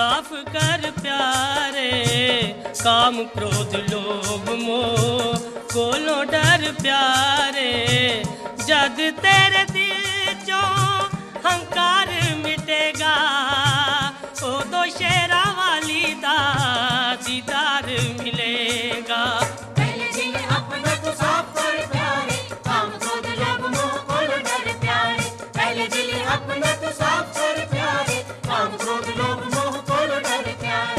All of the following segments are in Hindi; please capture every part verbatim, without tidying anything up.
साफ कर प्यारे, काम क्रोध लोभ मोह कोलों डर प्यारे। जद तेरे दिल चो हंकार मिटेगा, उदो शेरा वाली दा दीदार मिलेगा। पहले दिल अपना तो साफ कर प्यारे, काम क्रोध लोभ मोह कोलों डर प्यारे। पहले दिल अपना तो साफ कर प्यारे, काम क्रोध लोभ मोह कोलों डर प्यारे।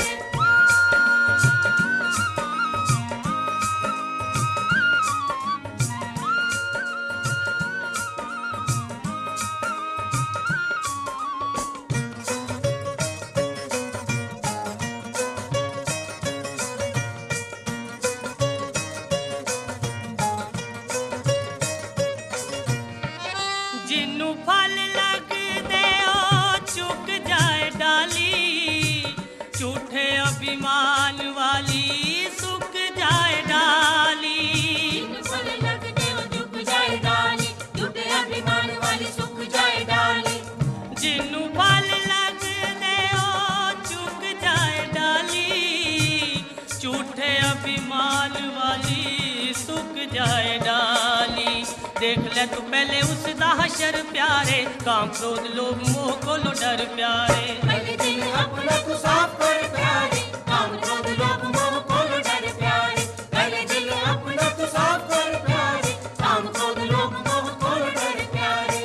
जिन्नू फल लग दे ओ चुक जाए डाली, झूठे अभिमान वाली सुख जाए डाली। जिन्नू फल लग दे ओ झुक जाए डाली, झूठे अभिमान वाली सुख जाए डाली। जिन्नू फल लग दे ओ चुक जाए डाली, झूठे अभिमान वाली सुख जाए डाली। देख ले तू पहले उसदा हशर प्यारे, काम क्रोध लोभ मोह कोलों डर प्यारे। पहले दिल अपना तो साफ कर प्यारे, काम क्रोध लोभ मोह कोलों डर प्यारे। पहले दिल अपना तो साफ कर प्यारे, काम क्रोध लोभ मोह कोलों डर प्यारे।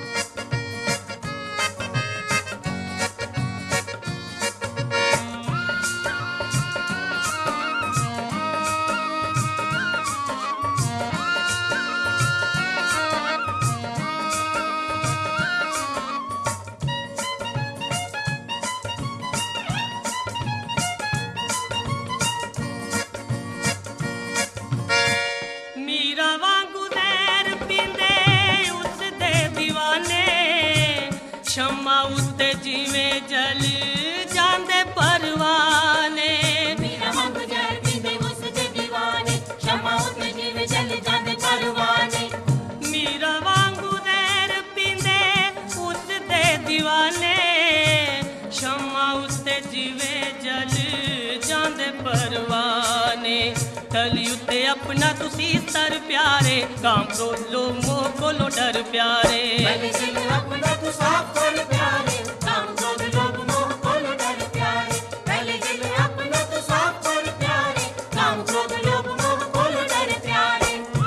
मीरा वांगू ज़हर पींदे उसदे दीवाने, शम्मा उत्ते जिवें जल जांदे परवाने। मीरा वांगू ज़हर पींदे उसदे दीवाने, शम्मा उत्ते जिवें जल जांदे परवाने। मीरा वांगू ज़हर पींदे उसदे दीवाने, शम्मा उत्ते जिवें जल जांदे परवाने। तली उत्ते अपना तुसी सर प्यारे, काम क्रोध लोभ मोह कोलों डर प्यारे। पहले दिल अपना तो साफ कर प्यारे, काम क्रोध लोभ मोह कोलों डर प्यारे। पहले दिल अपना तो साफ कर प्यारे, काम क्रोध लोभ मोह कोलों डर प्यारे।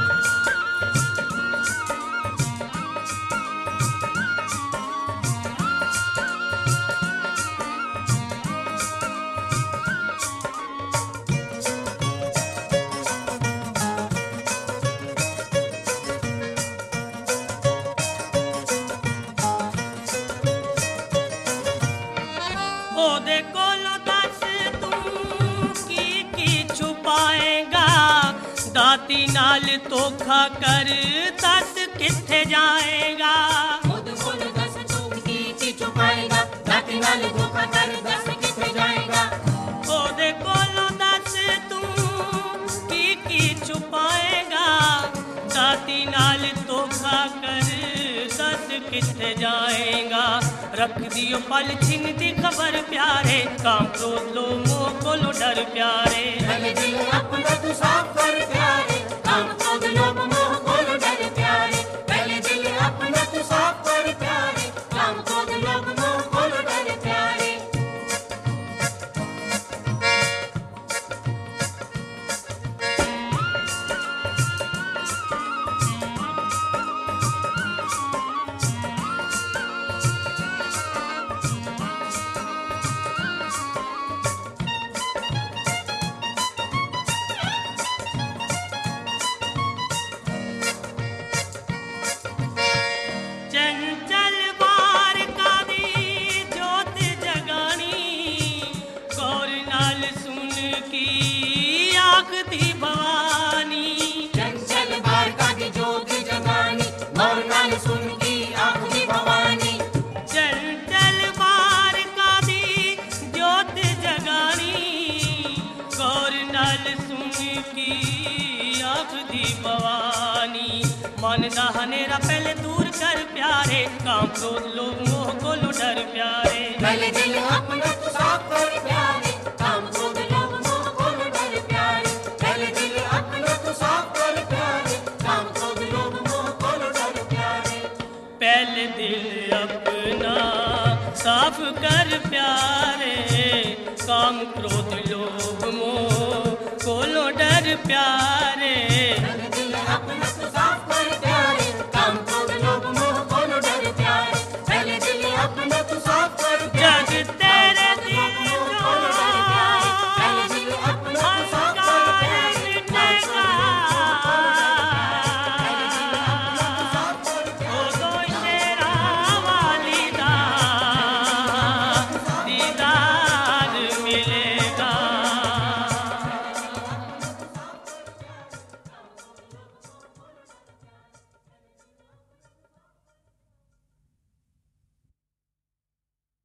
ओदे कोलों दस तू की की छुपाएगा, दाती नाल धोखा कर दस किथे जाएगा। खुद खुद दस तू की की छुपाएगा, दाती नाल धोखा कर दस किथे जाएगा। ओदे कोलों दस तू की की छुपाएगा, दाती नाल धोखा कर दस किथे जाएगा। रख दियो पल छिन दी खबर प्यारे, काम क्रोध लोभ मोह कोलों डर प्यारे। पहले दिल अपना तो साफ कर प्यारे, काम क्रोध लोभ मोह कोलों डर प्यारे। पहले दिल अपना तो साफ कर प्यारे, काम क्रोध लोभ मोह कोलों डर प्यारे। मानदा हनेरा पहले दूर कर प्यारे, काम क्रोध लोभ मोह को लो डर प्यारे। पहले दिल अपना तो साफ कर काम क्रोध लोभ मोह खोलो डर प्यारे पहले दिल अपना